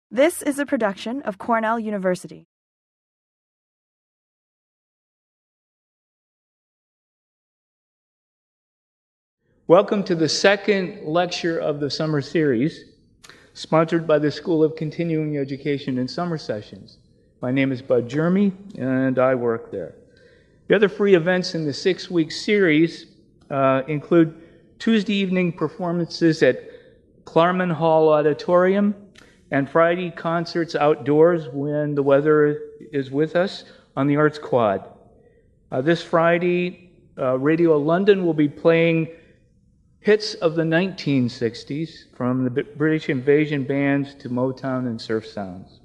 This is a production of Cornell University. Welcome to the second lecture of the summer series, sponsored by the School of Continuing Education and Summer Sessions. My name is Bud Jeremy, and I work there. The other free events in the 6-week series include Tuesday evening performances at Klarman Hall Auditorium and Friday concerts outdoors when the weather is with us on the Arts Quad. This Friday, Radio London will be playing hits of the 1960s, from the British invasion bands to Motown and surf sounds.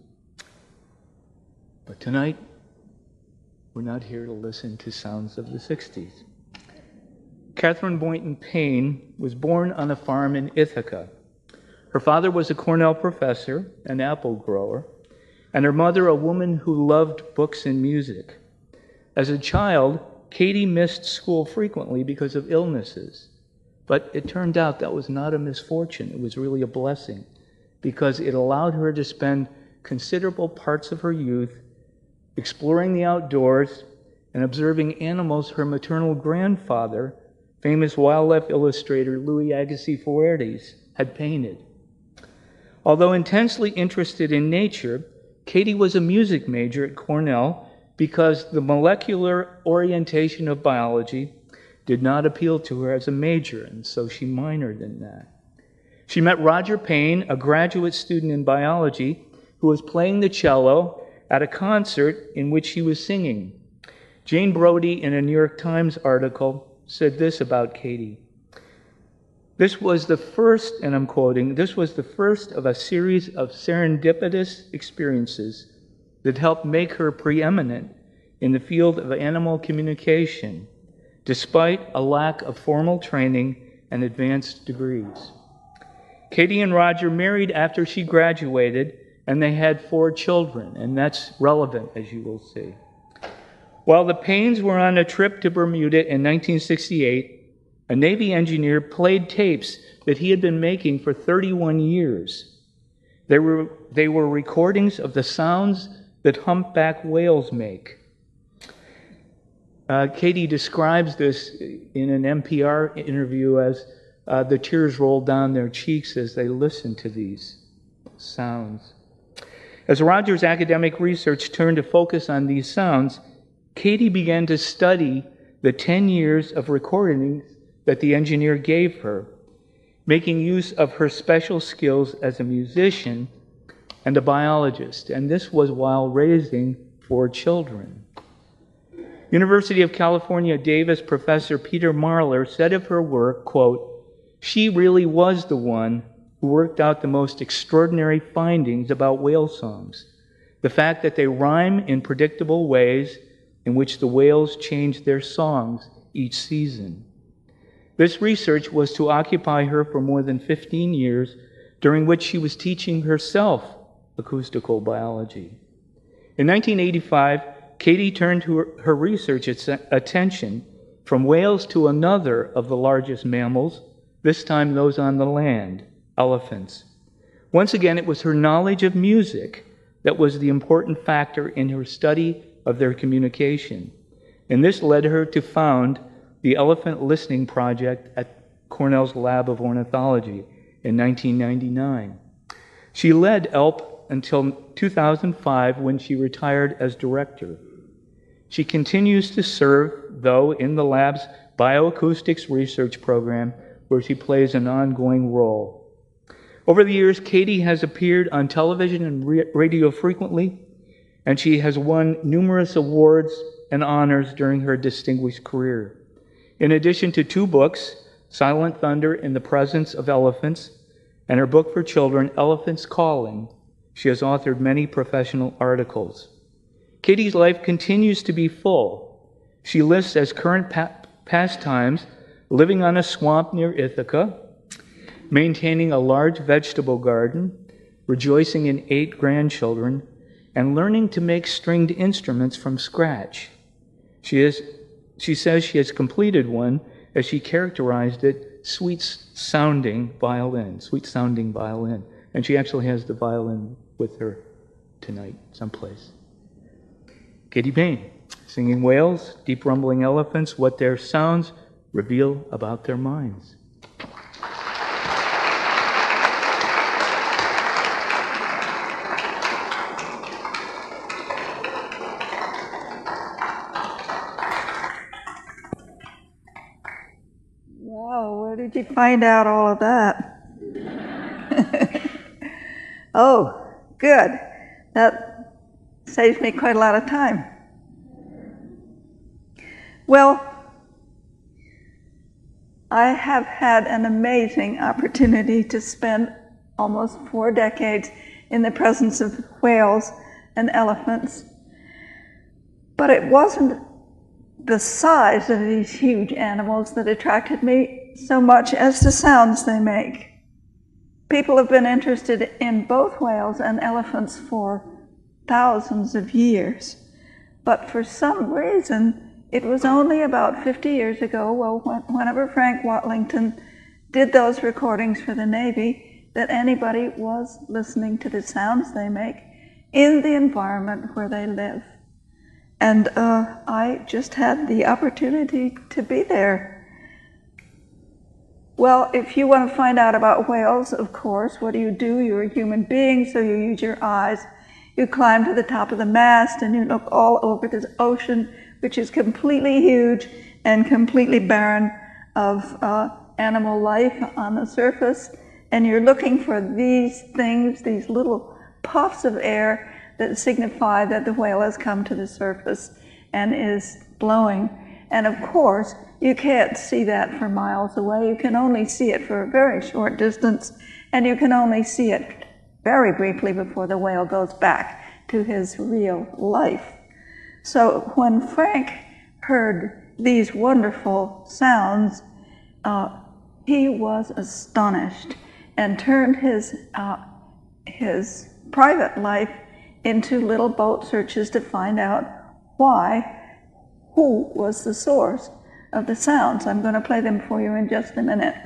But tonight, we're not here to listen to sounds of the 60s. Catherine Boynton Payne was born on a farm in Ithaca. Her father was a Cornell professor, an apple grower, and her mother a woman who loved books and music. As a child, Katie missed school frequently because of illnesses. But it turned out that was not a misfortune. It was really a blessing, because it allowed her to spend considerable parts of her youth exploring the outdoors and observing animals her maternal grandfather, famous wildlife illustrator Louis Agassiz Fuertes, had painted. Although intensely interested in nature, Katie was a music major at Cornell because the molecular orientation of biology did not appeal to her as a major, and so she minored in that. She met Roger Payne, a graduate student in biology, who was playing the cello at a concert in which he was singing. Jane Brody, in a New York Times article, said this about Katie. This was the first, and I'm quoting, this was the first of a series of serendipitous experiences that helped make her preeminent in the field of animal communication, despite a lack of formal training and advanced degrees. Katie and Roger married after she graduated, and they had 4 children, and that's relevant, as you will see. While the Paynes were on a trip to Bermuda in 1968, a Navy engineer played tapes that he had been making for 31 years. They were recordings of the sounds that humpback whales make. Katie describes this in an NPR interview as the tears rolled down their cheeks as they listened to these sounds. As Roger's academic research turned to focus on these sounds, Katie began to study the 10 years of recordings that the engineer gave her, making use of her special skills as a musician and a biologist, and this was while raising 4 children. University of California, Davis professor Peter Marler said of her work, quote, "She really was the one who worked out the most extraordinary findings about whale songs. The fact that they rhyme in predictable ways in which the whales change their songs each season." This research was to occupy her for more than 15 years, during which she was teaching herself acoustical biology. In 1985, Katie turned her research attention from whales to another of the largest mammals, this time those on the land, elephants. Once again, it was her knowledge of music that was the important factor in her study of their communication, and this led her to found the Elephant Listening Project at Cornell's Lab of Ornithology in 1999. She led ELP until 2005, when she retired as director. She continues to serve, though, in the lab's bioacoustics research program, where she plays an ongoing role. Over the years, Katie has appeared on television and radio frequently, and she has won numerous awards and honors during her distinguished career. In addition to 2 books, Silent Thunder in the Presence of Elephants, and her book for children, Elephants Calling, she has authored many professional articles. Katie's life continues to be full. She lists as current pastimes living on a swamp near Ithaca, maintaining a large vegetable garden, rejoicing in 8 grandchildren, and learning to make stringed instruments from scratch. She says she has completed one, as she characterized it, sweet-sounding violin. And she actually has the violin with her tonight, someplace. Katie Payne, singing whales, deep rumbling elephants, what their sounds reveal about their minds. Wow, where did you find out all of that? Oh, good. That saves me quite a lot of time. Well, I have had an amazing opportunity to spend almost 4 decades in the presence of whales and elephants. But it wasn't the size of these huge animals that attracted me so much as the sounds they make. People have been interested in both whales and elephants for thousands of years. But for some reason, it was only about 50 years ago, whenever Frank Watlington did those recordings for the Navy, that anybody was listening to the sounds they make in the environment where they live. And I just had the opportunity to be there. Well, if you want to find out about whales, of course, what do? You're a human being, so you use your eyes. You climb to the top of the mast and you look all over this ocean, which is completely huge and completely barren of animal life on the surface. And you're looking for these things, these little puffs of air that signify that the whale has come to the surface and is blowing. And of course, you can't see that for miles away. You can only see it for a very short distance, and you can only see it very briefly before the whale goes back to his real life. So when Frank heard these wonderful sounds, he was astonished and turned his private life into little boat searches to find out who was the source of the sounds. I'm going to play them for you in just a minute.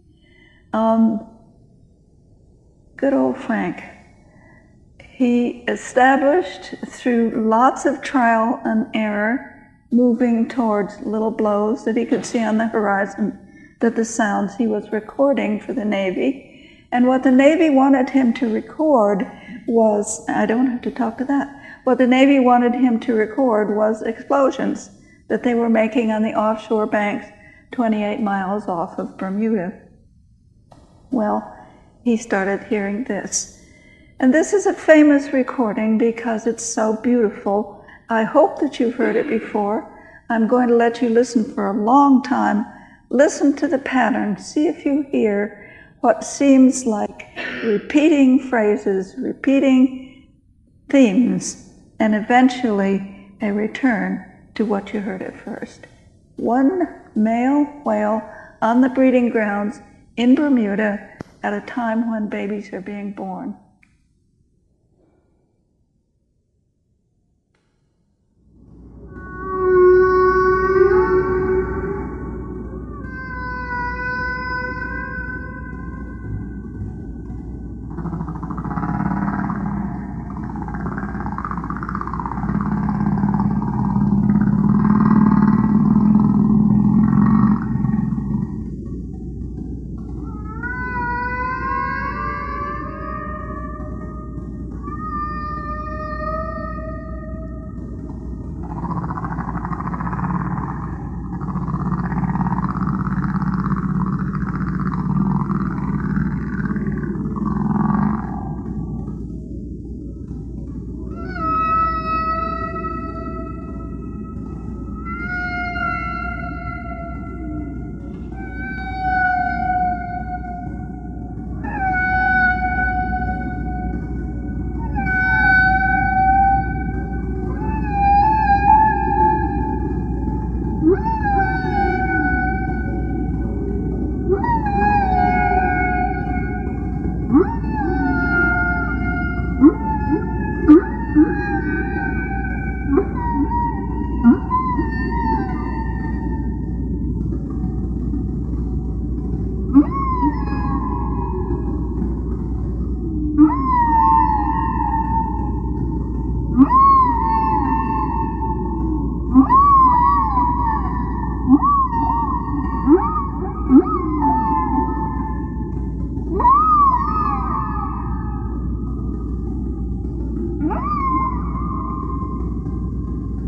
Good old Frank. He established through lots of trial and error, moving towards little blows that he could see on the horizon, that the sounds he was recording for the Navy. And what the Navy wanted him to record was, I don't have to talk to that, what the Navy wanted him to record was explosions that they were making on the offshore banks 28 miles off of Bermuda. Well, he started hearing this. And this is a famous recording because it's so beautiful. I hope that you've heard it before. I'm going to let you listen for a long time. Listen to the pattern. See if you hear what seems like repeating phrases, repeating themes, and eventually a return to what you heard at first. One male whale on the breeding grounds in Bermuda at a time when babies are being born.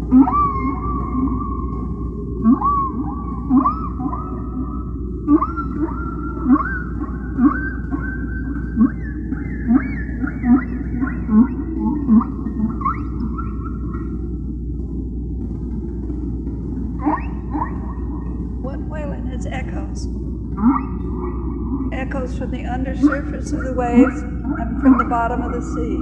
What wailing is echoes. Echoes from the undersurface of the waves and from the bottom of the sea.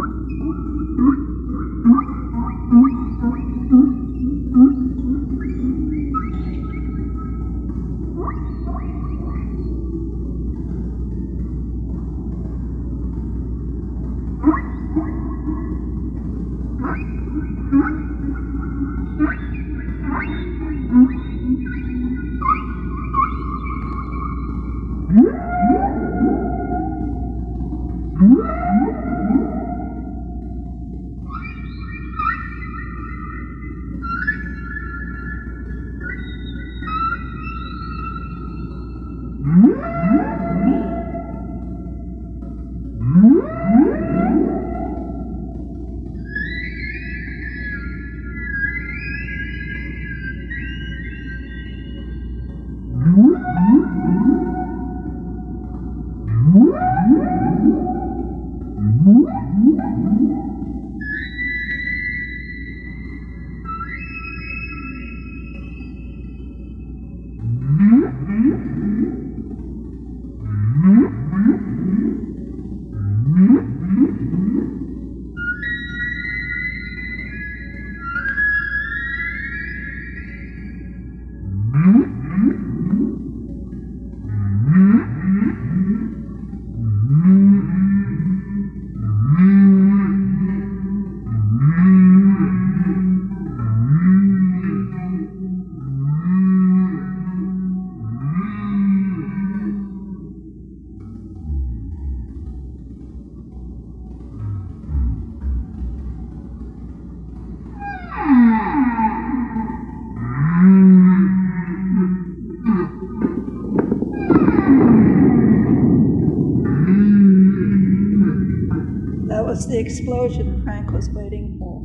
That was the explosion Frank was waiting for.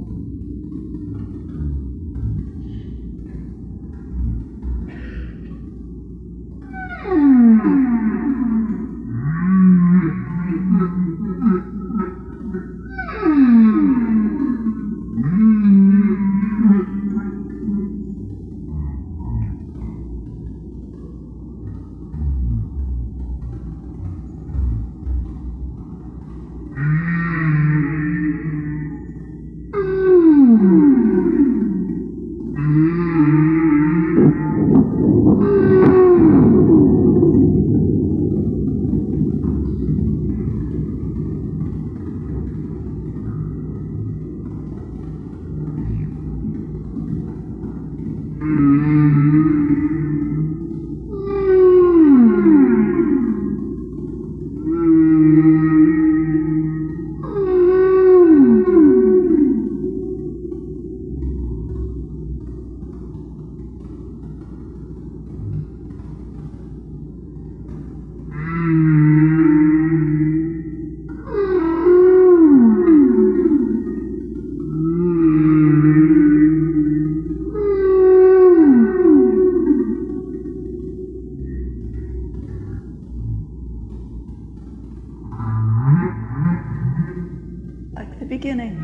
Like the beginning.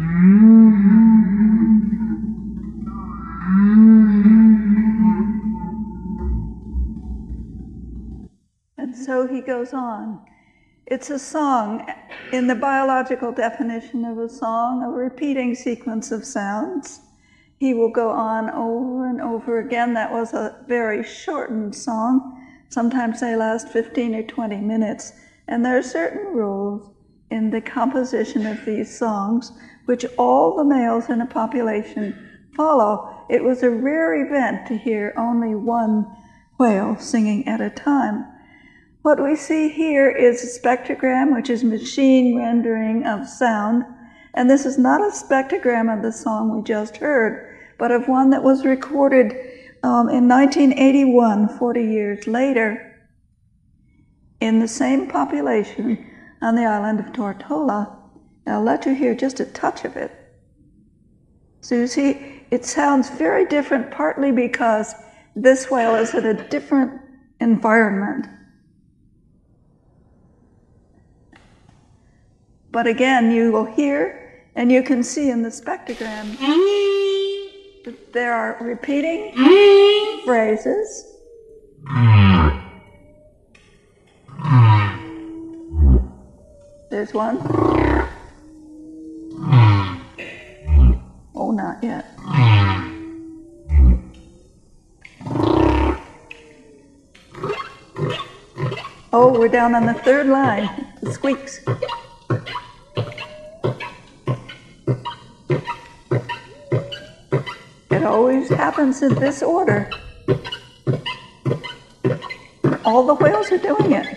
And so he goes on. It's a song, in the biological definition of a song, a repeating sequence of sounds. He will go on over and over again. That was a very shortened song. Sometimes they last 15 or 20 minutes. And there are certain rules in the composition of these songs, which all the males in a population follow. It was a rare event to hear only one whale singing at a time. What we see here is a spectrogram, which is machine rendering of sound. And this is not a spectrogram of the song we just heard, but of one that was recorded in 1981, 40 years later, in the same population on the island of Tortola. I'll let you hear just a touch of it. So you see, it sounds very different, partly because this whale is in a different environment. But again, you will hear, and you can see in the spectrogram, that there are repeating phrases. There's one. Oh, not yet. Oh, we're down on the third line. The squeaks. It always happens in this order. All the whales are doing it.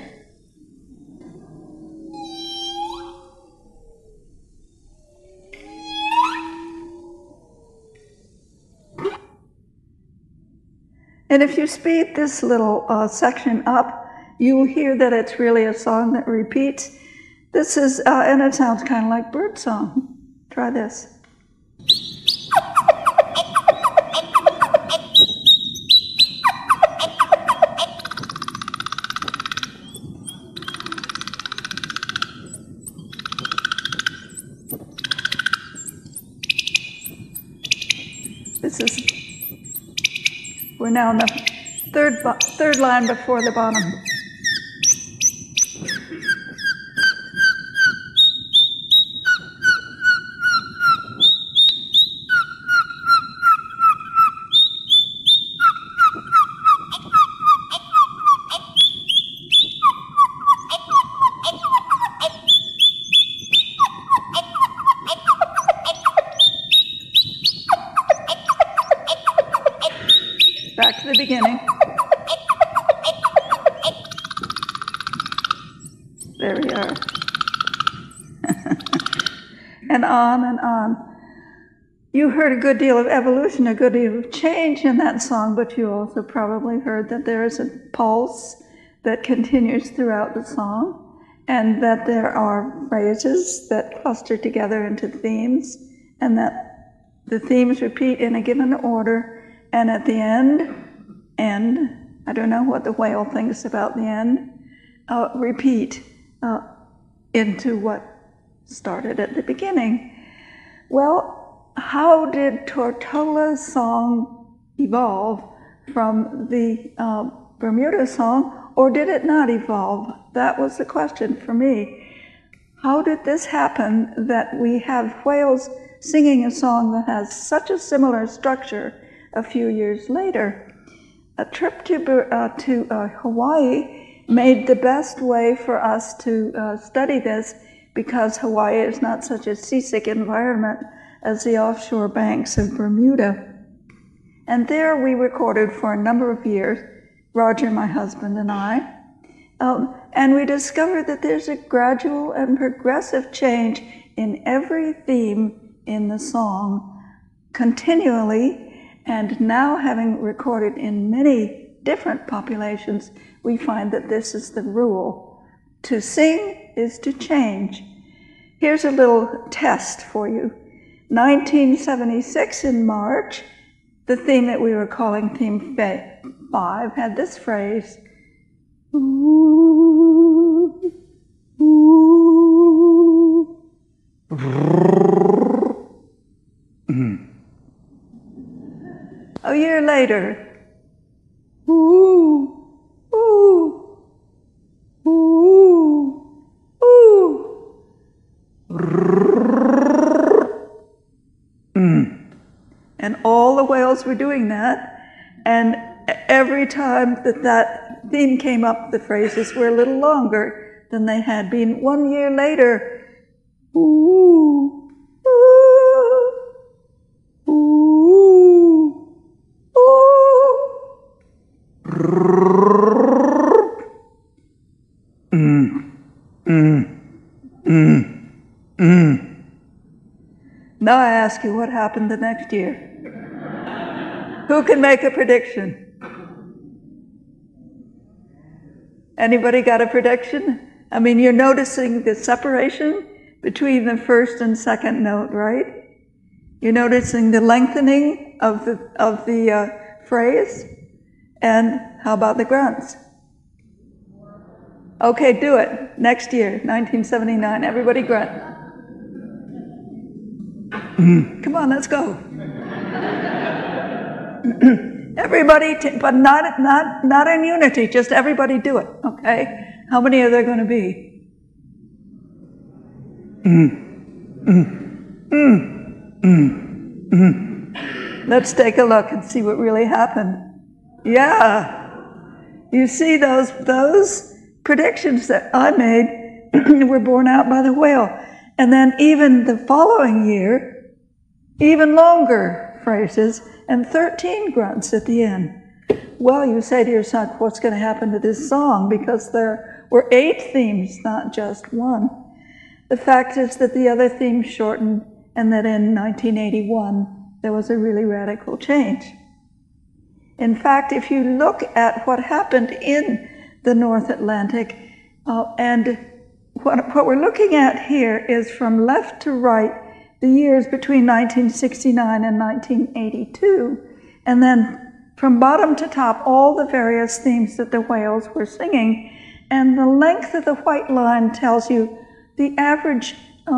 And if you speed this little section up, you will hear that it's really a song that repeats. This is, and it sounds kind of like bird song. Try this. We're now on the third line before the bottom. Back to the beginning. There we are. And on and on. You heard a good deal of evolution, a good deal of change in that song, but you also probably heard that there is a pulse that continues throughout the song, and that there are phrases that cluster together into themes, and that the themes repeat in a given order. And at the end, I don't know what the whale thinks about the end, repeat into what started at the beginning. Well, how did Tortola's song evolve from the Bermuda song, or did it not evolve? That was the question for me. How did this happen that we have whales singing a song that has such a similar structure a few years later? A trip to Hawaii made the best way for us to study this, because Hawaii is not such a seasick environment as the offshore banks of Bermuda. And there we recorded for a number of years, Roger, my husband, and I, and we discovered that there's a gradual and progressive change in every theme in the song continually. And now, having recorded in many different populations, we find that this is the rule. To sing is to change. Here's a little test for you. 1976 in March, the theme that we were calling Theme 5 had this phrase. Ooh, ooh. A year later, ooh, ooh, ooh, ooh. And all the whales were doing that, and every time that theme came up, the phrases were a little longer than they had been. 1 year later, ooh, ooh, ooh. Now I ask you, what happened the next year? Who can make a prediction? Anybody got a prediction? I mean, you're noticing the separation between the first and second note, right? You're noticing the lengthening of the phrase? And how about the grunts? Okay, do it. Next year, 1979. Everybody grunt. Come on, let's go. Everybody, but not in unity. Just everybody do it. Okay. How many are there going to be? Let's take a look and see what really happened. Yeah. You see those predictions that I made were borne out by the whale. And then even the following year, even longer phrases and 13 grunts at the end. Well, you say to yourself, what's going to happen to this song? Because there were 8 themes, not just one. The fact is that the other themes shortened, and that in 1981, there was a really radical change. In fact, if you look at what happened in the North Atlantic, and what we're looking at here is from left to right, the years between 1969 and 1982, and then from bottom to top, all the various themes that the whales were singing, and the length of the white line tells you the average,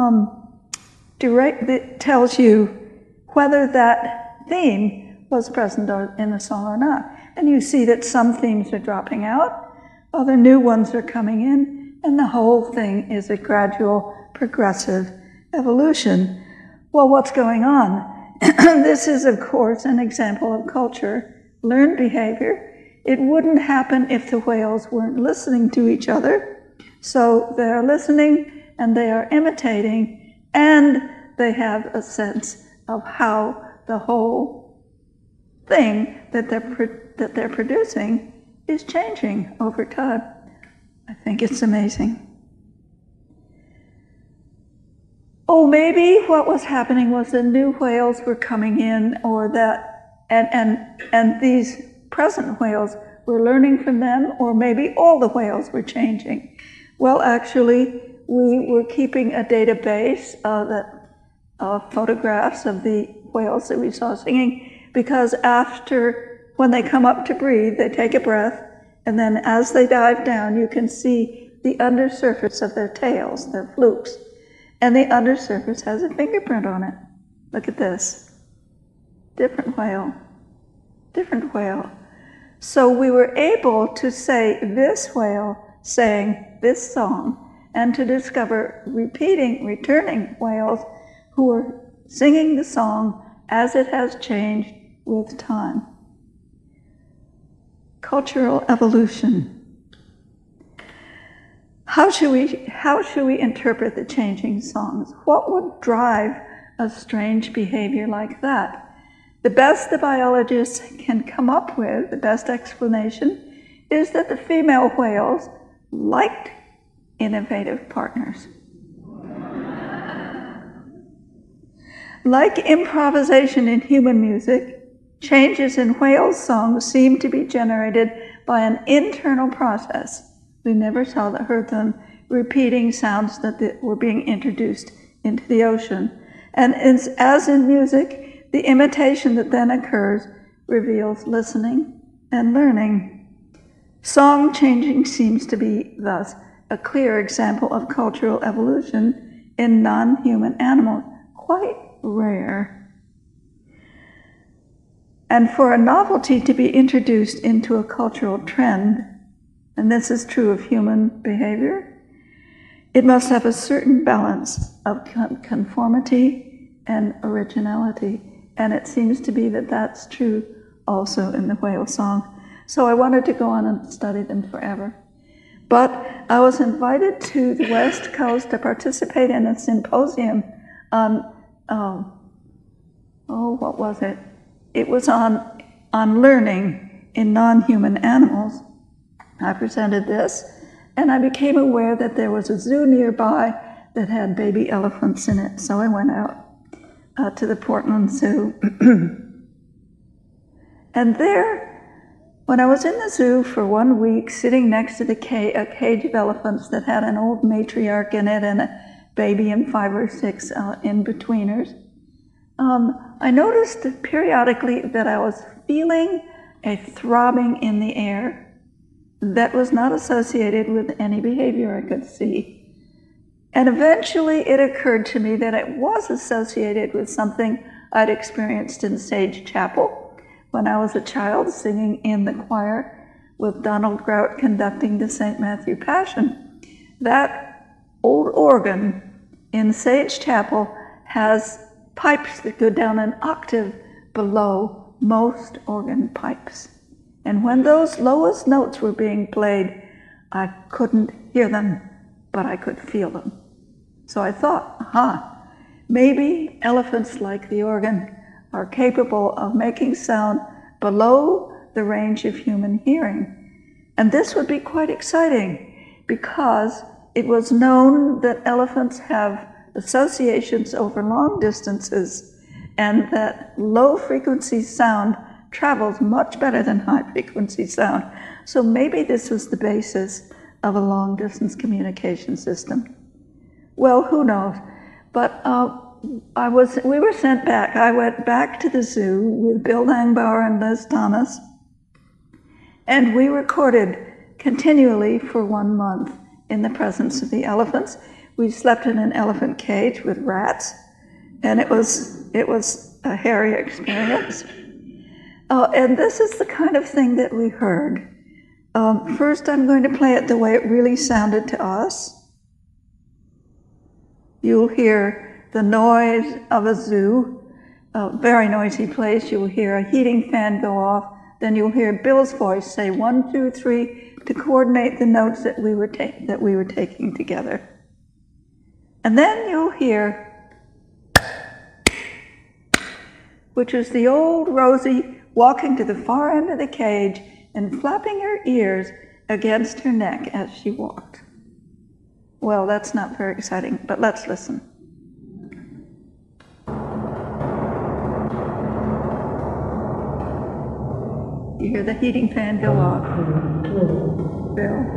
that tells you whether that theme was present in the song or not. And you see that some themes are dropping out, other new ones are coming in, and the whole thing is a gradual, progressive evolution. Well, what's going on? This is, of course, an example of culture, learned behavior. It wouldn't happen if the whales weren't listening to each other. So they're listening and they are imitating, and they have a sense of how the whole thing that they're producing is changing over time. I think it's amazing. Oh, maybe what was happening was the new whales were coming in, or that, and these present whales were learning from them, or maybe all the whales were changing. Well, actually, we were keeping a database of photographs of the whales that we saw singing, because when they come up to breathe, they take a breath, and then as they dive down, you can see the undersurface of their tails, their flukes. And the undersurface has a fingerprint on it. Look at this. Different whale. Different whale. So we were able to say this whale sang this song, and to discover returning whales who were singing the song as it has changed with time. Cultural evolution. How should we interpret the changing songs? What would drive a strange behavior like that? The best the biologists can come up with, the best explanation, is that the female whales liked innovative partners. Like improvisation in human music, changes in whale songs seem to be generated by an internal process. We never heard them repeating sounds that were being introduced into the ocean. And as in music, the imitation that then occurs reveals listening and learning. Song changing seems to be, thus, a clear example of cultural evolution in non-human animals, quite rare. And for a novelty to be introduced into a cultural trend, and this is true of human behavior, it must have a certain balance of conformity and originality. And it seems to be that that's true also in the whale song. So I wanted to go on and study them forever. But I was invited to the West Coast to participate in a symposium on, what was it? It was on learning in non-human animals. I presented this, and I became aware that there was a zoo nearby that had baby elephants in it. So I went out to the Portland Zoo. And there, when I was in the zoo for 1 week, sitting next to a cage of elephants that had an old matriarch in it and a baby and 5 or 6 in-betweeners, I noticed periodically that I was feeling a throbbing in the air that was not associated with any behavior I could see. And eventually it occurred to me that it was associated with something I'd experienced in Sage Chapel when I was a child singing in the choir with Donald Grout conducting the St. Matthew Passion. That old organ in Sage Chapel has pipes that go down an octave below most organ pipes. And when those lowest notes were being played, I couldn't hear them, but I could feel them. So I thought, maybe elephants, like the organ, are capable of making sound below the range of human hearing. And this would be quite exciting because it was known that elephants have associations over long distances and that low-frequency sound travels much better than high-frequency sound. So maybe this was the basis of a long-distance communication system. Well, who knows? But we were sent back. I went back to the zoo with Bill Langbauer and Liz Thomas, and we recorded continually for 1 month in the presence of the elephants. We slept in an elephant cage with rats, and it was a hairy experience. And this is the kind of thing that we heard. First, I'm going to play it the way it really sounded to us. You'll hear the noise of a zoo, a very noisy place. You'll hear a heating fan go off. Then you'll hear Bill's voice say 1, 2, 3 to coordinate the notes that we were taking together. And then you'll hear, which is the old Rosie walking to the far end of the cage and flapping her ears against her neck as she walked. Well, that's not very exciting, but let's listen. You hear the heating fan go off. Bill.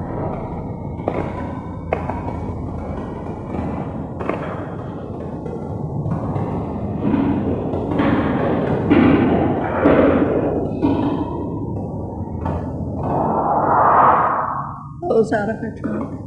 Blows out of her trunk.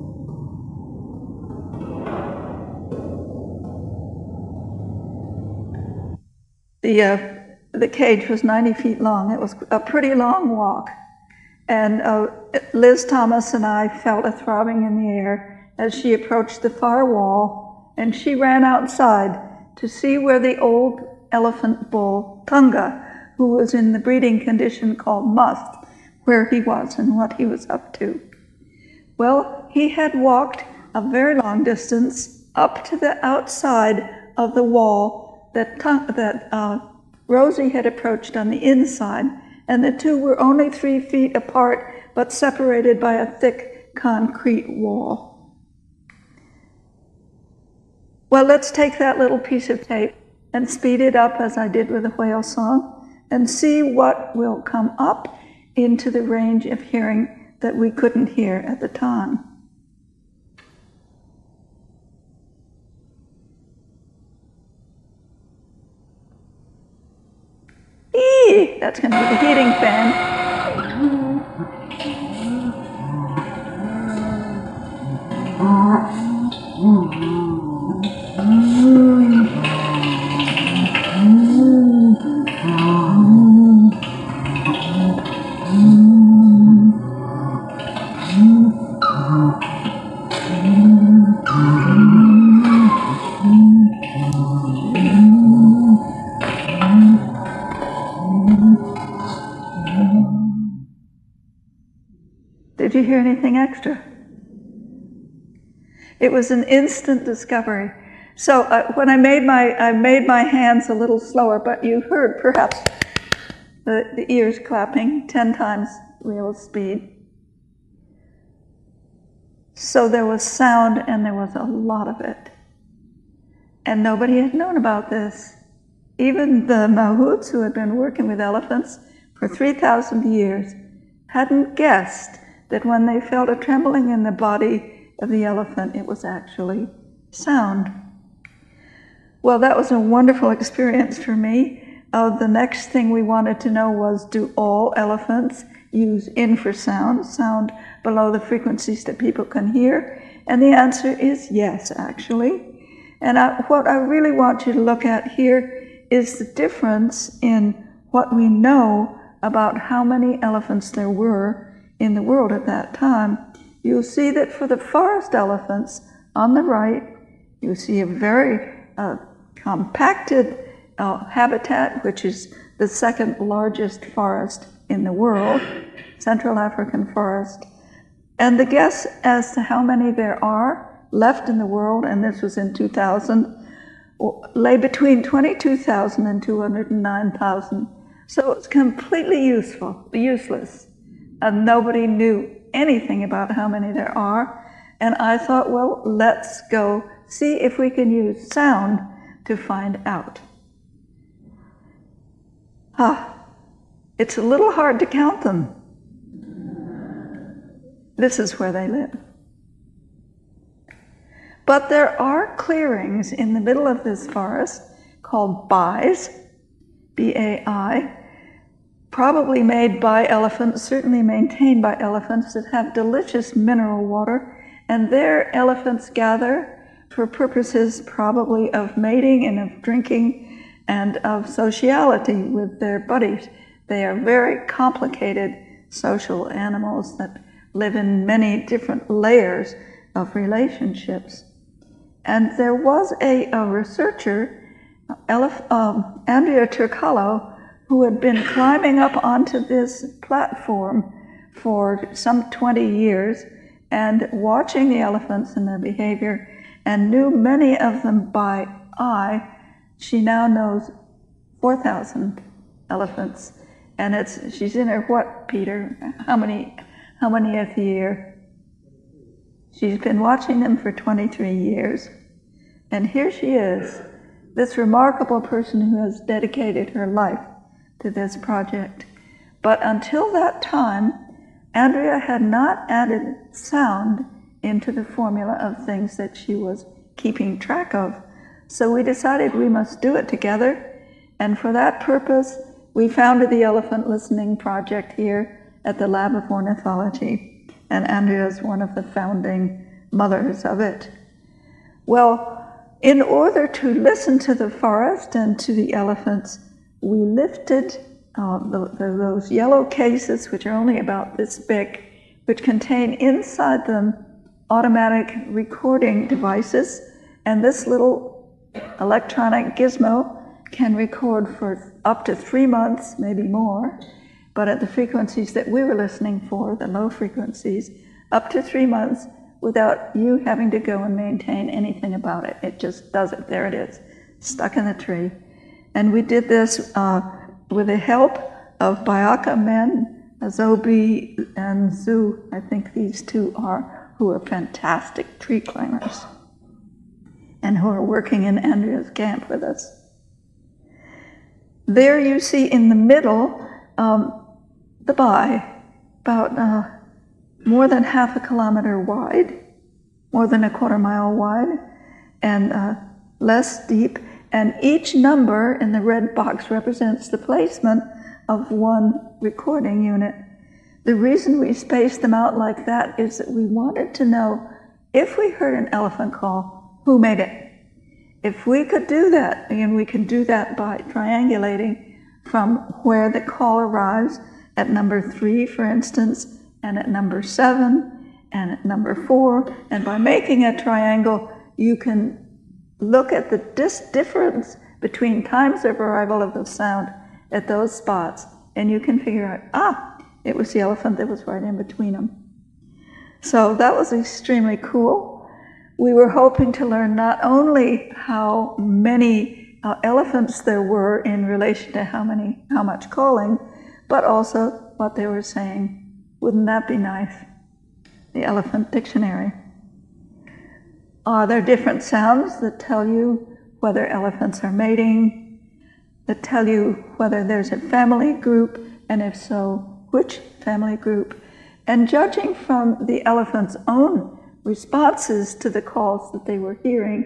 The cage was 90 feet long. It was a pretty long walk. And Liz Thomas and I felt a throbbing in the air as she approached the far wall, and she ran outside to see where the old elephant bull, Tunga, who was in the breeding condition called must, where he was and what he was up to. Well, he had walked a very long distance up to the outside of the wall that Rosie had approached on the inside, and the two were only 3 feet apart, but separated by a thick concrete wall. Well, let's take that little piece of tape and speed it up as I did with the whale song and see what will come up into the range of hearing that we couldn't hear at the time. That's going to be the heating fan. Did you hear anything extra? It was an instant discovery. So when I made my hands a little slower, but you heard perhaps the ears clapping 10 times real speed. So there was sound, and there was a lot of it. And nobody had known about this. Even the Mahouts, who had been working with elephants for 3,000 years, hadn't guessed that when they felt a trembling in the body of the elephant, it was actually sound. Well, that was a wonderful experience for me. The next thing we wanted to know was, do all elephants use infrasound, sound below the frequencies that people can hear? And the answer is yes, actually. And what I really want you to look at here is the difference in what we know about how many elephants there were in the world at that time. You'll see that for the forest elephants on the right, you see a very compacted habitat, which is the second largest forest in the world, Central African forest. And the guess as to how many there are left in the world, and this was in 2000, lay between 22,000 and 209,000. So it's completely useless. And nobody knew anything about how many there are. And I thought, well, let's go see if we can use sound to find out. It's a little hard to count them. This is where they live. But there are clearings in the middle of this forest called bais, B-A-I, probably made by elephants, certainly maintained by elephants, that have delicious mineral water, and there elephants gather for purposes probably of mating and of drinking and of sociality with their buddies. They are very complicated social animals that live in many different layers of relationships. And there was a researcher, Andrea Turcalo, who had been climbing up onto this platform for some 20 years and watching the elephants and their behavior, and knew many of them by eye. She now knows 4,000 elephants. And she's in her what, Peter? How manyth year? She's been watching them for 23 years. And here she is, this remarkable person who has dedicated her life to this project. But until that time, Andrea had not added sound into the formula of things that she was keeping track of. So we decided we must do it together. And for that purpose, we founded the Elephant Listening Project here at the Lab of Ornithology. And Andrea is one of the founding mothers of it. Well, in order to listen to the forest and to the elephants, we lifted those yellow cases, which are only about this big, which contain inside them automatic recording devices. And this little electronic gizmo can record for up to 3 months, maybe more, but at the frequencies that we were listening for, the low frequencies, up to 3 months without you having to go and maintain anything about it. It just does it. There it is, stuck in the tree. And we did this with the help of Bayaka men, Azobi and Zu, I think these two are, who are fantastic tree climbers and who are working in Andrea's camp with us. There you see in the middle the bai, about more than half a kilometer wide, more than a quarter mile wide, and less deep. And each number in the red box represents the placement of one recording unit. The reason we spaced them out like that is that we wanted to know, if we heard an elephant call, who made it? If we could do that, and we can do that by triangulating from where the call arrives at number 3, for instance, and at number 7, and at number 4, and by making a triangle, you can look at the difference between times of arrival of the sound at those spots, and you can figure out, it was the elephant that was right in between them. So that was extremely cool. We were hoping to learn not only how many elephants there were in relation to how much calling, but also what they were saying. Wouldn't that be nice? The Elephant Dictionary. Are there different sounds that tell you whether elephants are mating, that tell you whether there's a family group, and if so, which family group? And judging from the elephant's own responses to the calls that they were hearing,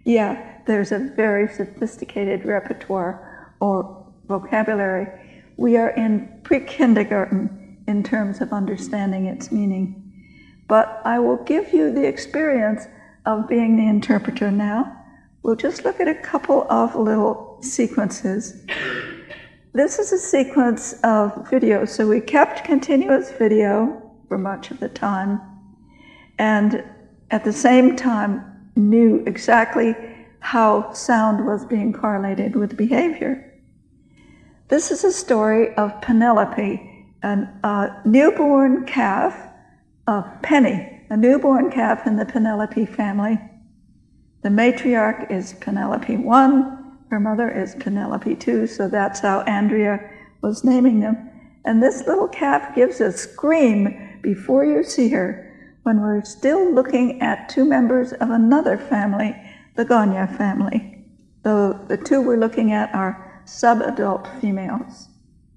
Yeah, there's a very sophisticated repertoire or vocabulary. We are in pre-kindergarten in terms of understanding its meaning. But I will give you the experience of being the interpreter now. We'll just look at a couple of little sequences. This is a sequence of video, so we kept continuous video for much of the time, and at the same time knew exactly how sound was being correlated with behavior. This is a story of Penelope, a newborn calf, Penny, a newborn calf in the Penelope family. The matriarch is Penelope 1, her mother is Penelope 2, so that's how Andrea was naming them. And this little calf gives a scream before you see her when we're still looking at two members of another family, the Gonya family. Though the two we're looking at are subadult females.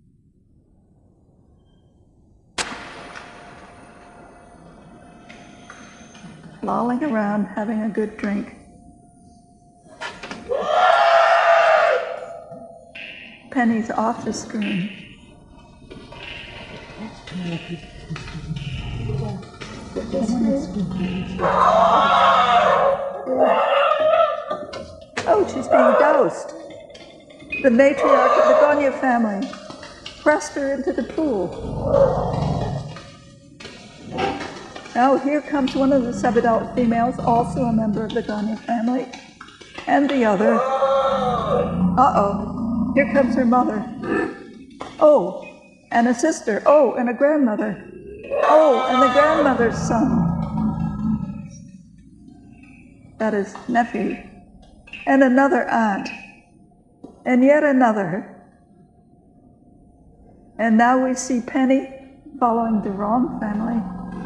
Lolling around, having a good drink. Penny's off the screen. Oh, she's being doused. The matriarch of the Gonya family pressed her into the pool. Now here comes one of the subadult females, also a member of the Gonya family, and the other. Uh-oh, here comes her mother. Oh, and a sister. Oh, and a grandmother. Oh, and the grandmother's son. That is nephew. And another aunt. And yet another. And now we see Penny following the wrong family.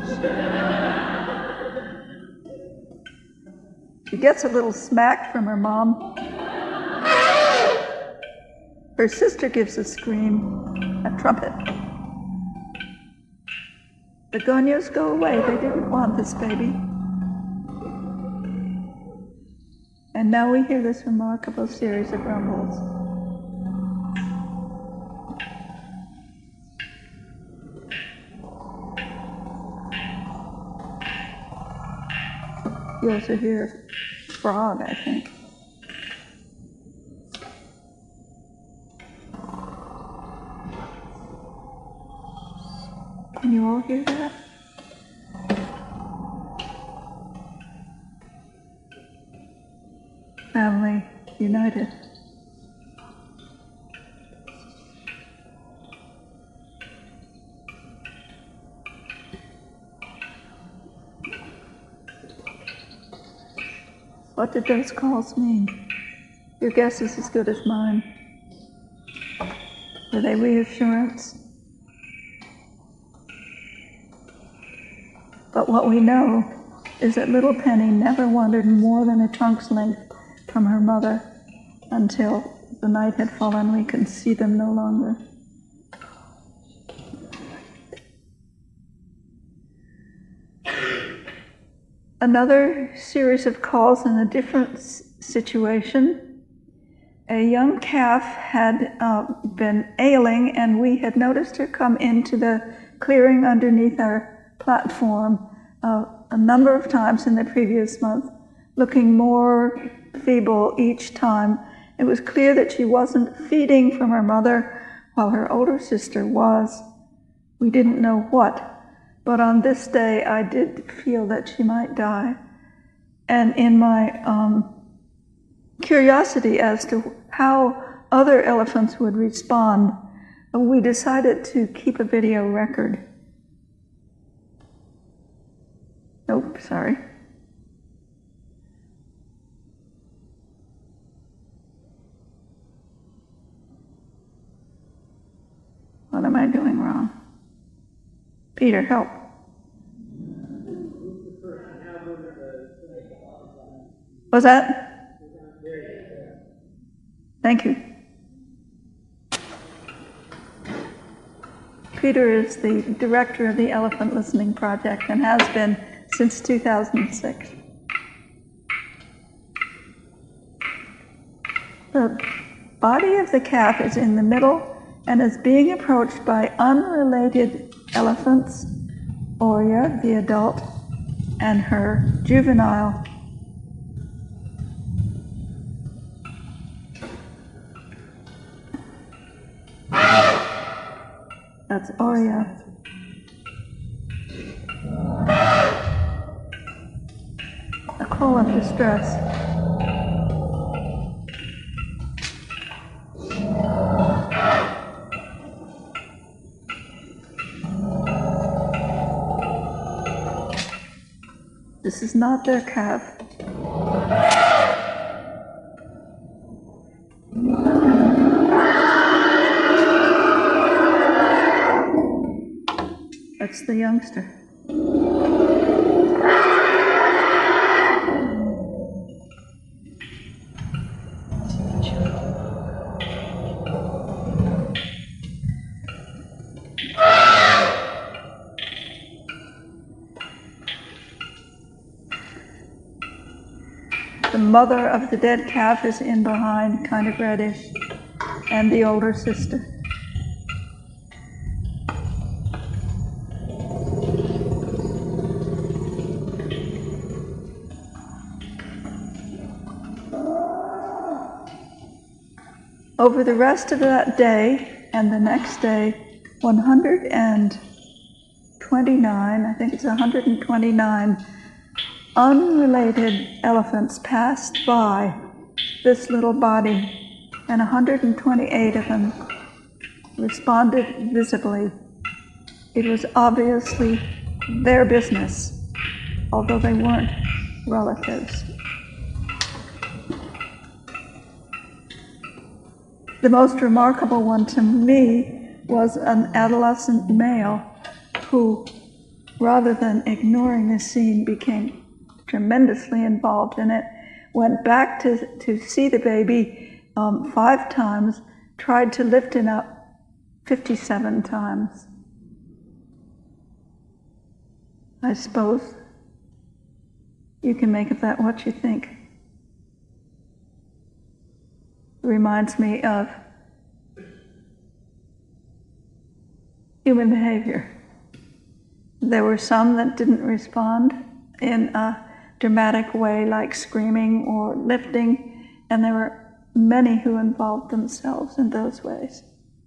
She gets a little smack from her mom. Her sister gives a scream, a trumpet. The Gonyos go away. They didn't want this baby. And now we hear this remarkable series of rumbles. You also hear frog, I think. Can you all hear that? Family united. What did those calls mean? Your guess is as good as mine. Were they reassurance? But what we know is that little Penny never wandered more than a trunk's length from her mother until the night had fallen. We could see them no longer. Another series of calls in a different situation. A young calf had been ailing, and we had noticed her come into the clearing underneath our platform a number of times in the previous month, looking more feeble each time. It was clear that she wasn't feeding from her mother while her older sister was. We didn't know what. But on this day, I did feel that she might die. And in my curiosity as to how other elephants would respond, we decided to keep a video record. Nope, sorry. What am I doing wrong? Peter, help. Was that? Thank you. Peter is the director of the Elephant Listening Project and has been since 2006. The body of the calf is in the middle and is being approached by unrelated elephants, Oria, the adult, and her juvenile. That's Oria. A call of distress. This is not their calf. That's the youngster. The mother of the dead calf is in behind, kind of reddish, and the older sister. Over the rest of that day and the next day, 129, I think it's 129 unrelated elephants passed by this little body, and 128 of them responded visibly. It was obviously their business, although they weren't relatives. The most remarkable one to me was an adolescent male who, rather than ignoring the scene, became tremendously involved in it, went back to see the baby 5 times, tried to lift it up 57 times. I suppose you can make of that what you think. It reminds me of human behavior. There were some that didn't respond in a dramatic way, like screaming or lifting, and there were many who involved themselves in those ways.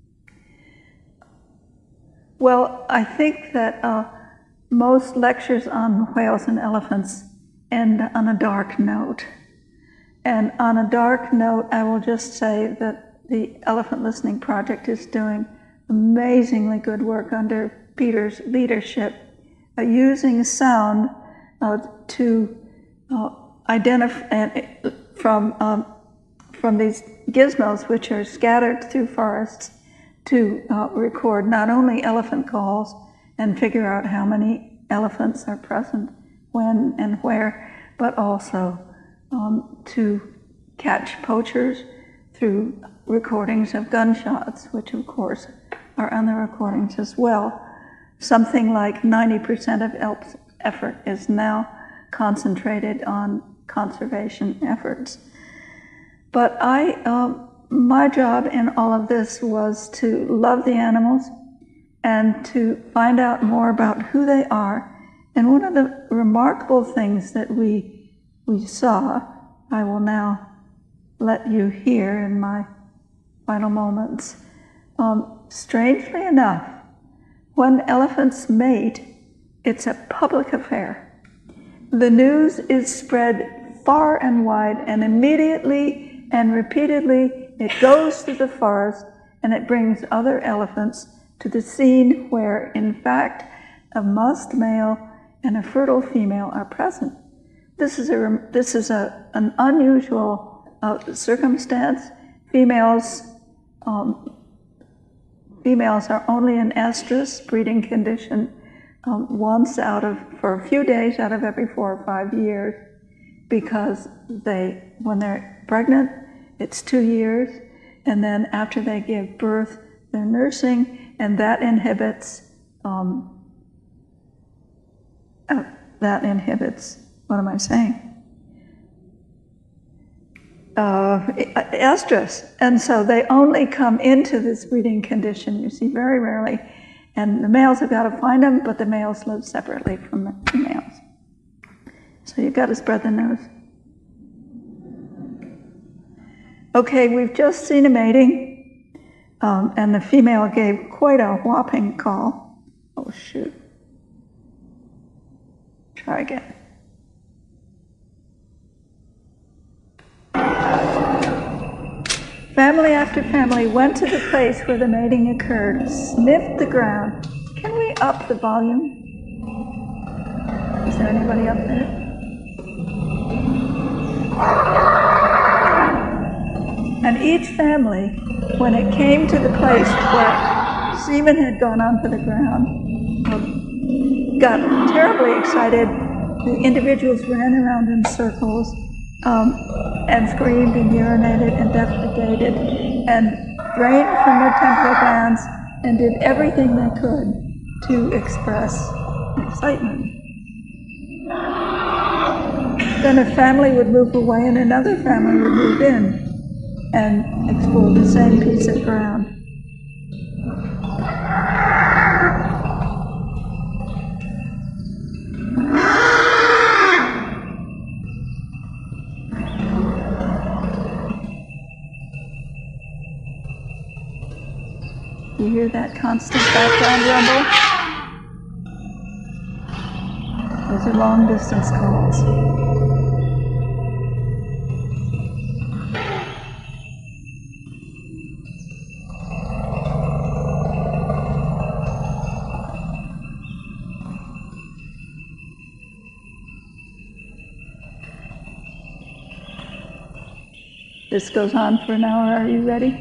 Well, I think that most lectures on whales and elephants end on a dark note. And on a dark note, I will just say that the Elephant Listening Project is doing amazingly good work under Peter's leadership, using sound to identify from these gizmos, which are scattered through forests, to record not only elephant calls and figure out how many elephants are present, when and where, but also to catch poachers through recordings of gunshots, which of course are on the recordings as well. Something like 90% of ELP's effort is now concentrated on conservation efforts. But my job in all of this was to love the animals and to find out more about who they are. And one of the remarkable things that we saw, I will now let you hear in my final moments. Strangely enough, when elephants mate, it's a public affair. The news is spread far and wide, and immediately and repeatedly it goes through the forest and it brings other elephants to the scene where, in fact, a musked male and a fertile female are present. This is an unusual circumstance. Females are only in estrus breeding condition once for a few days out of every 4 or 5 years, because when they're pregnant, it's 2 years, and then after they give birth, they're nursing, and that inhibits what am I saying? estrus. And so they only come into this breeding condition, you see, very rarely. And the males have got to find them, but the males live separately from the females. So you've got to spread the nose. Okay, we've just seen a mating, and the female gave quite a whopping call. Oh, shoot. Try again. Family after family went to the place where the mating occurred, sniffed the ground. Can we up the volume? Is there anybody up there? And each family, when it came to the place where semen had gone onto the ground, got terribly excited. The individuals ran around in circles and screamed and urinated and defecated and drained from their temporal glands and did everything they could to express excitement. Then a family would move away and another family would move in and explore the same piece of ground. You hear that constant background rumble? Those are long distance calls. This goes on for an hour. Are you ready?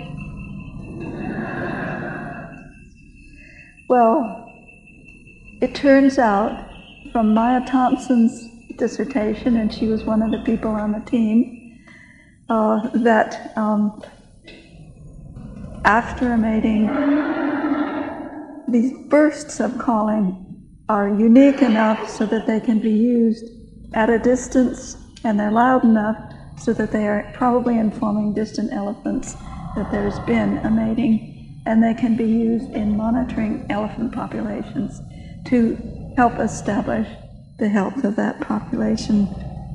Well, it turns out from Maya Thompson's dissertation, and she was one of the people on the team, that after a mating, these bursts of calling are unique enough so that they can be used at a distance, and they're loud enough so that they are probably informing distant elephants that there's been a mating, and they can be used in monitoring elephant populations to help establish the health of that population.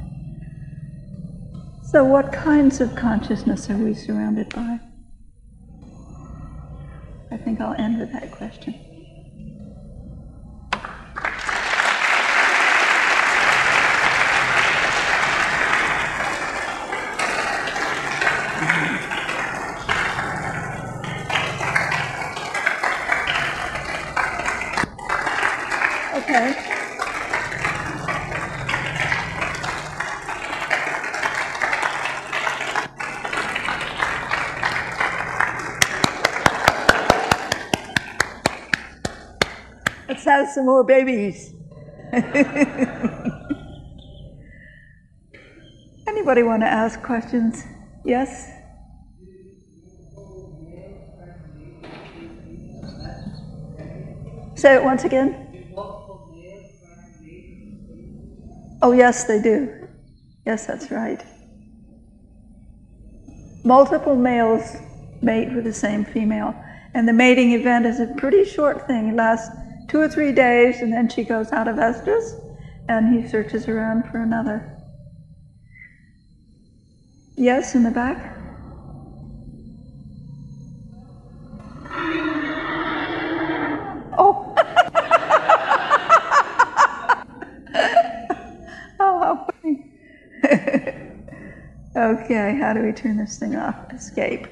So what kinds of consciousness are we surrounded by? I think I'll end with that question. Okay. Let's have some more babies. Anybody want to ask questions? Yes? Say it once again. Oh, yes, they do. Yes, that's right. Multiple males mate with the same female, and the mating event is a pretty short thing. It lasts 2 or 3 days, and then she goes out of estrus, and he searches around for another. Yes, in the back? Oh. Oh, okay, how do we turn this thing off? Escape.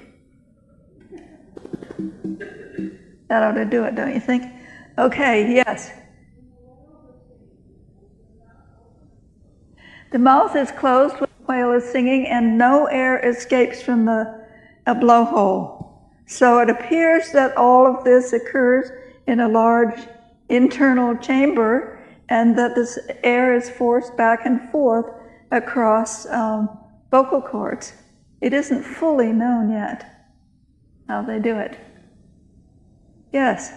That ought to do it, don't you think? Okay, yes. The mouth is closed when the whale is singing and no air escapes from a blowhole. So it appears that all of this occurs in a large internal chamber and that this air is forced back and forth across vocal cords. It isn't fully known yet how they do it. Yes?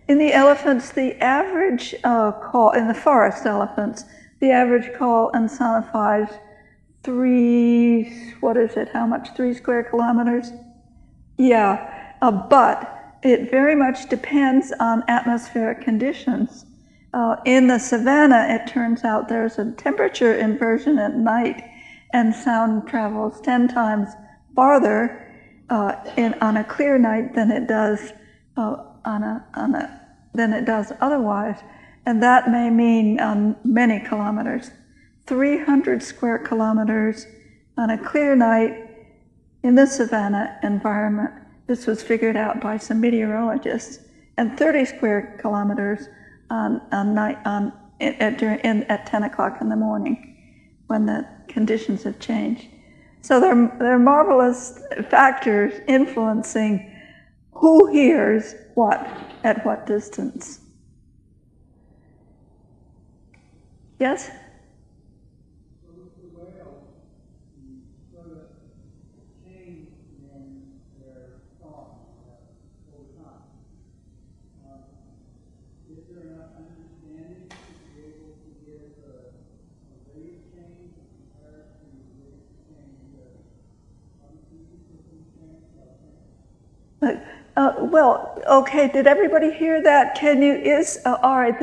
In the elephants, the average call, in the forest elephants, the average call insonifies 3 square kilometers? Yeah, but it very much depends on atmospheric conditions. In the savanna, it turns out there's a temperature inversion at night, and sound travels 10 times farther on a clear night than it does than it does otherwise, and that may mean many kilometers. 300 square kilometers on a clear night in the savanna environment. This was figured out by some meteorologists, and 30 square kilometers at 10 o'clock in the morning when the conditions have changed. So they're marvelous factors influencing who hears what at what distance. Yes? Well, okay, did everybody hear that? All right, the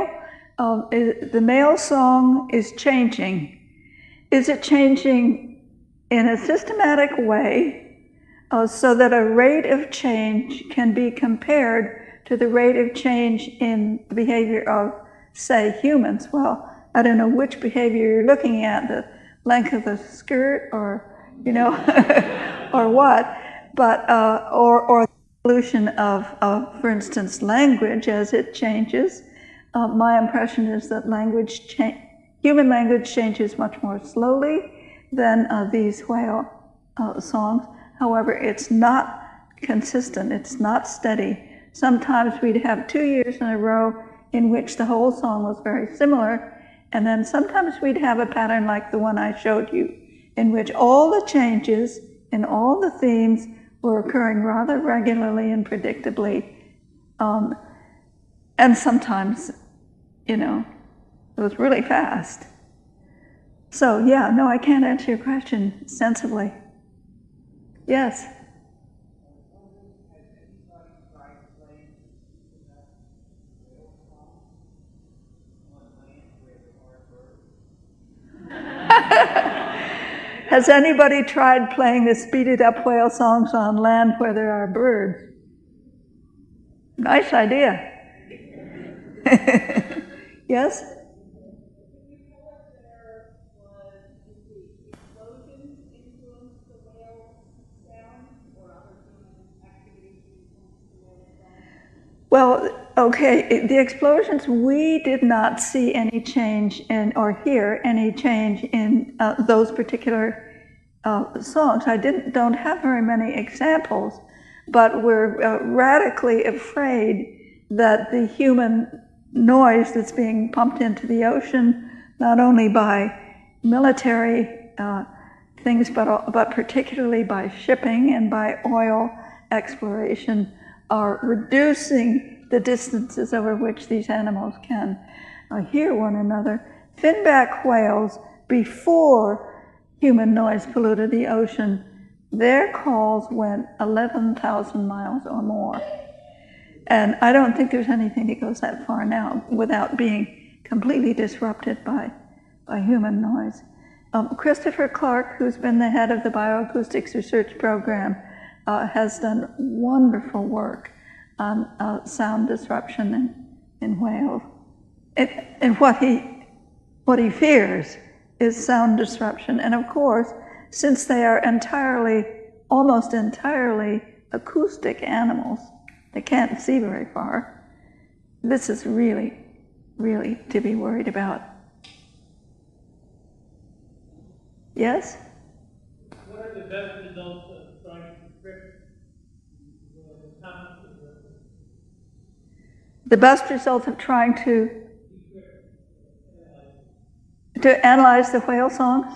male song is changing. Is it changing in a systematic way so that a rate of change can be compared to the rate of change in the behavior of, say, humans? Well, I don't know which behavior you're looking at, the length of the skirt or, or what, but, or evolution of, for instance, language as it changes. My impression is that human language changes much more slowly than these whale songs. However, it's not consistent, it's not steady. Sometimes we'd have 2 years in a row in which the whole song was very similar, and then sometimes we'd have a pattern like the one I showed you, in which all the changes in all the themes were occurring rather regularly and predictably. And sometimes, it was really fast. So, yeah, no, I can't answer your question sensibly. Yes? Has anybody tried playing the speeded up whale songs on land where there are birds? Nice idea. Yes? Well, okay, the explosions, we did not see any change in, or hear any change in those particular songs. I don't have very many examples, but we're radically afraid that the human noise that's being pumped into the ocean, not only by military things, but particularly by shipping and by oil exploration, are reducing the distances over which these animals can hear one another. Finback whales, before human noise polluted the ocean, their calls went 11,000 miles or more. And I don't think there's anything that goes that far now without being completely disrupted by human noise. Christopher Clark, who's been the head of the Bioacoustics Research Program, has done wonderful work on sound disruption in whales. And what he fears is sound disruption. And of course, since they are almost entirely acoustic animals, they can't see very far, this is really, really to be worried about. Yes? What are the best results of trying to decrypt the best results of trying to analyze the whale songs?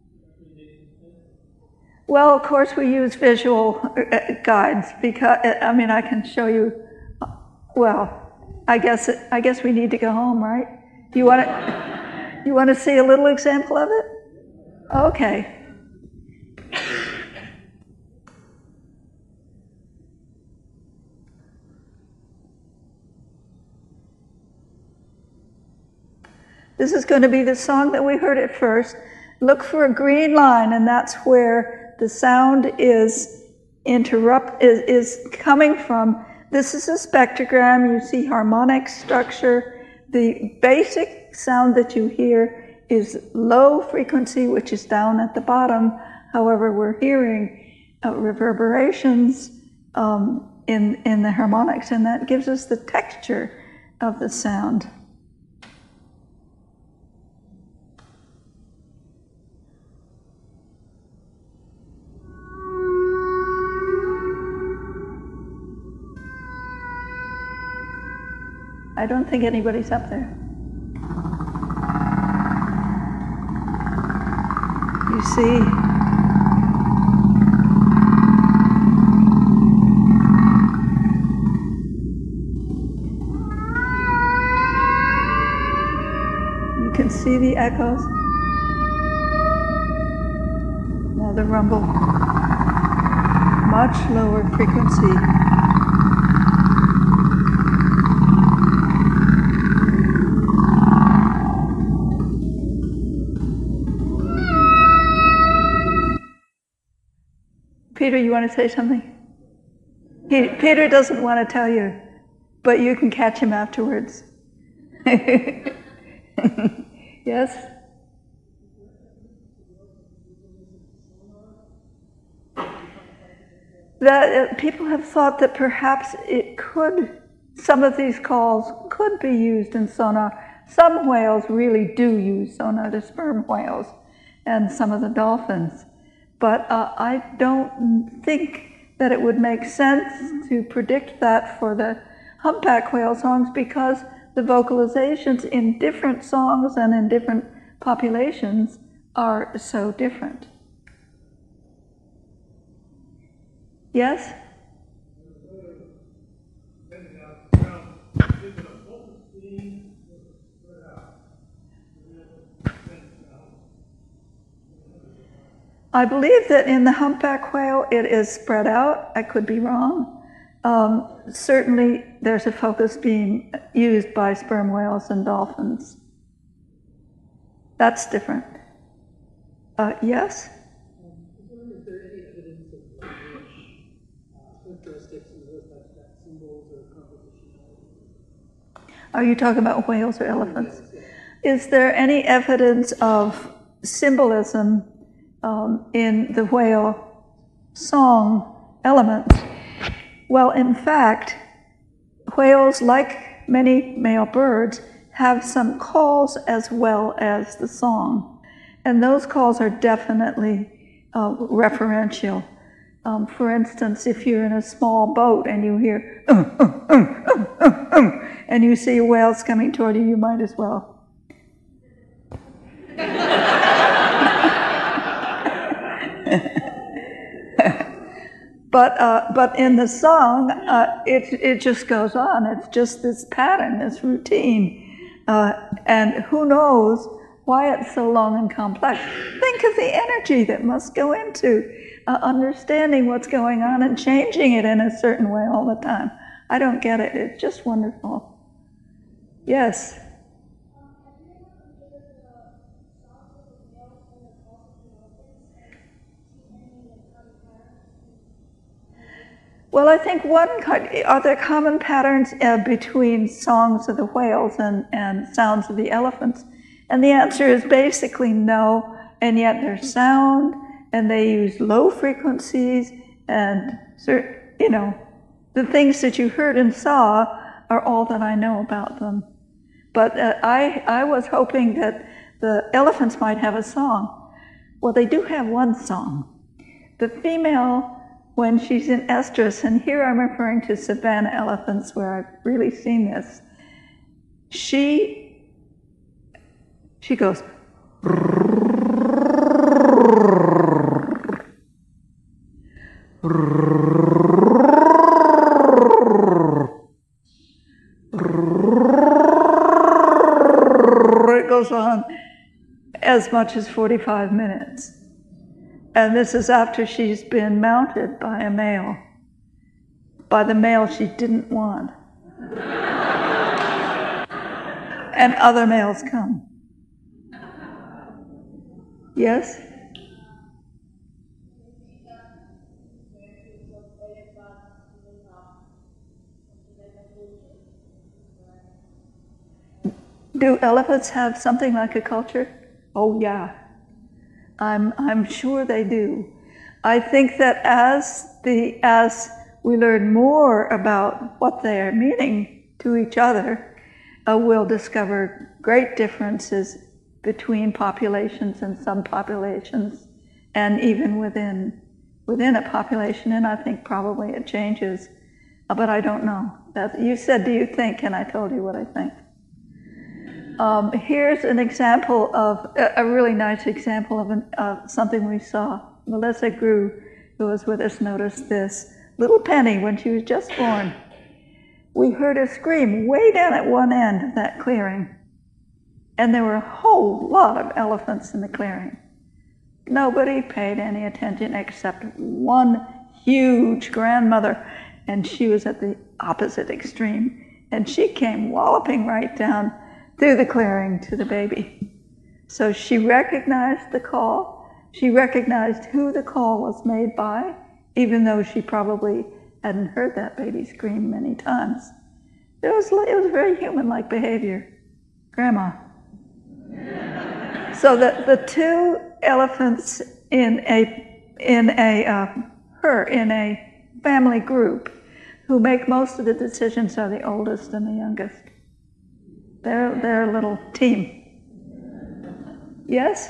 Well, of course, we use visual guides because, I can show you, well, I guess we need to go home, right? You want to see a little example of it? Okay. This is going to be the song that we heard at first. Look for a green line, and that's where the sound is coming from. This is a spectrogram. You see harmonic structure. The basic sound that you hear is low frequency, which is down at the bottom. However, we're hearing reverberations in the harmonics, and that gives us the texture of the sound. I don't think anybody's up there. You see? You can see the echoes. Now the rumble. Much lower frequency. Peter, you want to say something? Peter doesn't want to tell you, but you can catch him afterwards. Yes? People have thought that perhaps some of these calls could be used in sonar. Some whales really do use sonar, the sperm whales, and some of the dolphins. But I don't think that it would make sense to predict that for the humpback whale songs, because the vocalizations in different songs and in different populations are so different. Yes? I believe that in the humpback whale it is spread out. I could be wrong. Certainly there's a focus being used by sperm whales and dolphins. That's different. Yes? Is there any evidence of characteristics in those types of symbols or compositionality? Are you talking about whales or elephants? Is there any evidence of symbolism in the whale song elements? Well, in fact, whales, like many male birds, have some calls as well as the song. And those calls are definitely referential. For instance, if you're in a small boat and you hear and you see whales coming toward you, you might as well. But in the song, it just goes on. It's just this pattern, this routine. And who knows why it's so long and complex. Think of the energy that must go into understanding what's going on and changing it in a certain way all the time. I don't get it. It's just wonderful. Yes? Well, I think are there common patterns between songs of the whales and sounds of the elephants? And the answer is basically no, and yet there's sound, and they use low frequencies, and the things that you heard and saw are all that I know about them. But I was hoping that the elephants might have a song. Well, they do have one song. The female, when she's in estrus, and here I'm referring to savanna elephants where I've really seen this, she goes, goes on as much as 45 minutes. And this is after she's been mounted by a male, by the male she didn't want. And other males come. Yes? Do elephants have something like a culture? Oh yeah, I'm sure they do. I think that as we learn more about what they are meaning to each other, we'll discover great differences between populations and subpopulations, and even within a population. And I think probably it changes, but I don't know. You said, "Do you think?" And I told you what I think. Here's an example of a really nice example of something we saw. Melissa Grew, who was with us, noticed this. Little Penny, when she was just born, we heard her scream way down at one end of that clearing. And there were a whole lot of elephants in the clearing. Nobody paid any attention except one huge grandmother, and she was at the opposite extreme. And she came walloping right down through the clearing to the baby. So she recognized the call. She recognized who the call was made by, even though she probably hadn't heard that baby scream many times. It was very human-like behavior. Grandma. So the two elephants in a family group who make most of the decisions are the oldest and the youngest. They're a little team. Yes?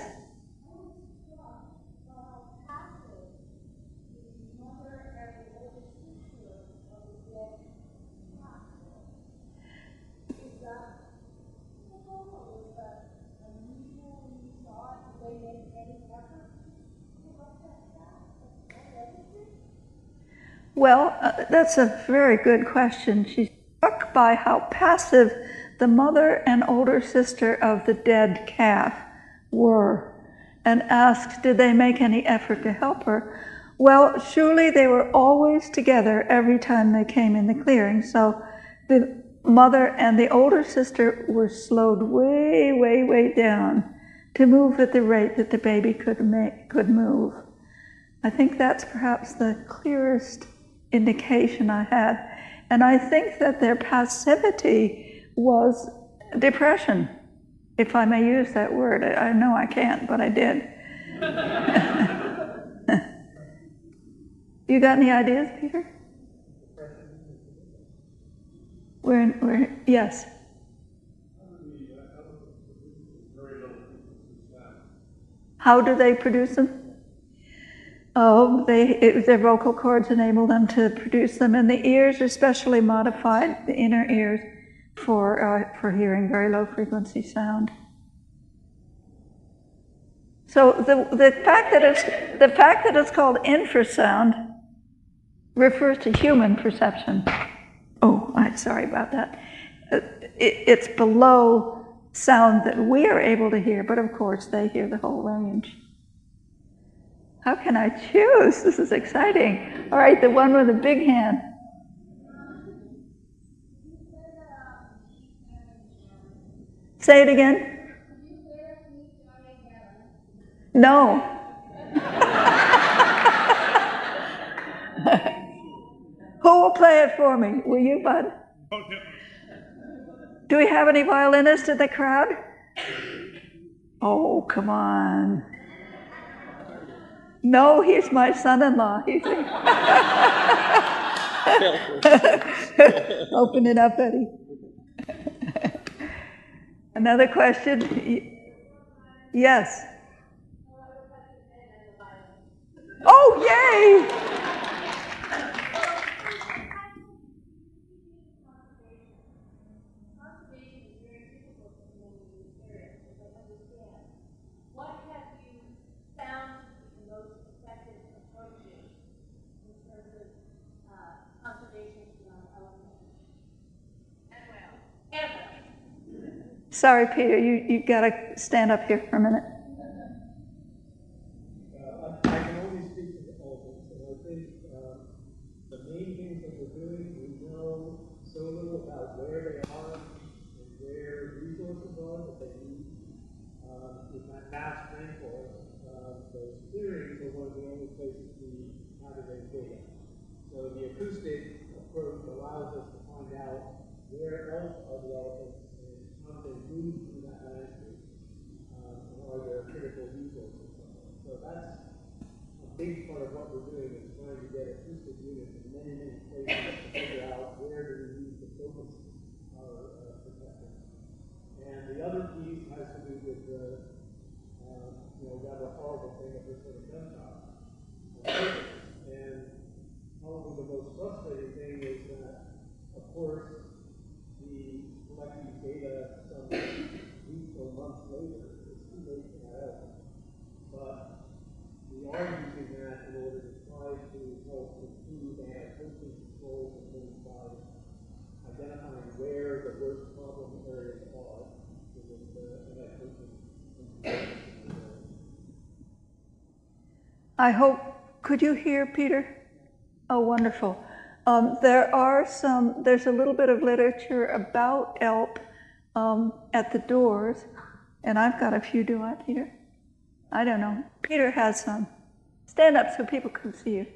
Well, that's a very good question. She's struck by how passive the mother and older sister of the dead calf were, and asked, did they make any effort to help her? Well, surely they were always together every time they came in the clearing, so the mother and the older sister were slowed way, way, way down to move at the rate that the baby could move. I think that's perhaps the clearest indication I had. And I think that their passivity was depression, if I may use that word. I know I can't, but I did. You got any ideas, Peter? Yes. How do they produce them? Oh, their vocal cords enable them to produce them, and the ears are specially modified, the inner ears, for hearing very low frequency sound. So the fact that it's called infrasound refers to human perception. Oh, I'm sorry about that. It's below sound that we are able to hear, but of course they hear the whole range. How can I choose? This is exciting. All right, the one with the big hand. Say it again. No. Who will play it for me? Will you, Bud? Do we have any violinists in the crowd? Oh, come on. No, he's my son-in-law. Open it up, Eddie. Another question? Yes. Oh, yay! Sorry, Peter, you got to stand up here for a minute. I can only speak to the elephants, and I think the main things that we're doing, we know so little about where they are and where resources are that they need. With that vast rainforest, those clearings are one of the only places we aggregate data. So the acoustic approach allows us to find out where else are the elephants and how they move through that landscape. And are there critical resources somewhere? So that's a big part of what we're doing is trying to get acoustic units in many, many places to figure out where do we need to focus our protection. And the other piece has to do with the rather horrible thing of this sort of gunshot. And probably the most frustrating thing is that, of course, the collecting data some weeks or months later is too late for that element. But we are using that in order to try to help improve anti-poaching controls and things by identifying where the worst problem areas are within the anti-poaching controls. I hope, could you hear, Peter? Oh, wonderful. There's a little bit of literature about ELP at the doors, and I've got a few, do I, Peter? I don't know. Peter has some. Stand up so people can see you.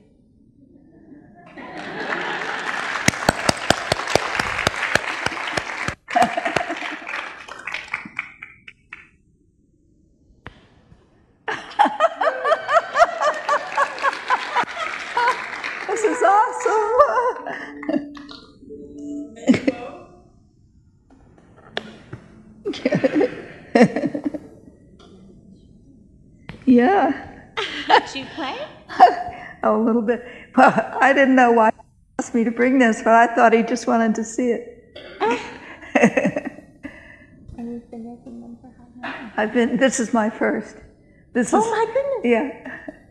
This is awesome. Yeah. Did you play? Oh, a little bit. Well, I didn't know why he asked me to bring this, but I thought he just wanted to see it. And you've been making them for how long? This is my first. Oh my goodness. Yeah.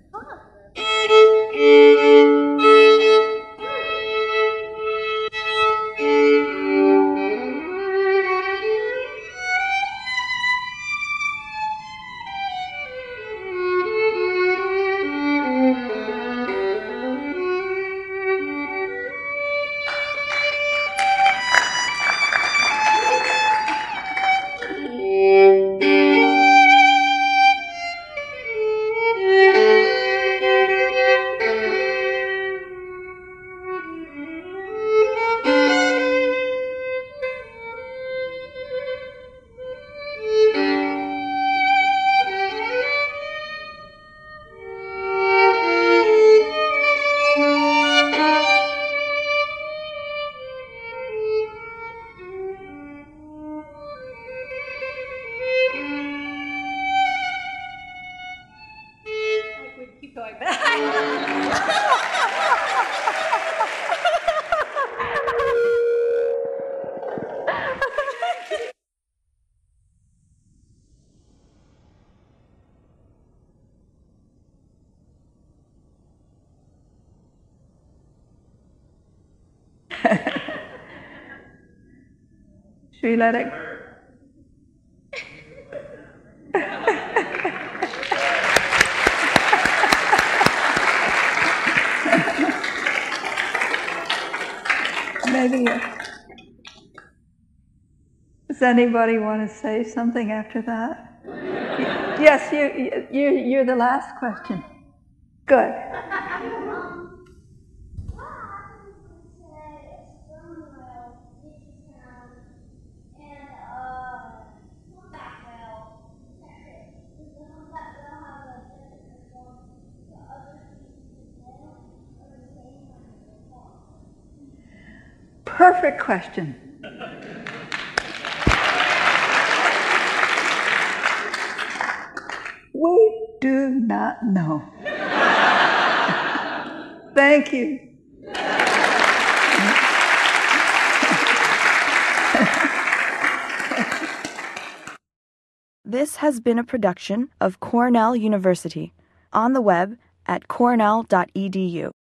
Should we let it? Maybe. Does anybody want to say something after that? Yes, you're the last question. Good. Perfect question. We do not know. Thank you. This has been a production of Cornell University, on the web at cornell.edu.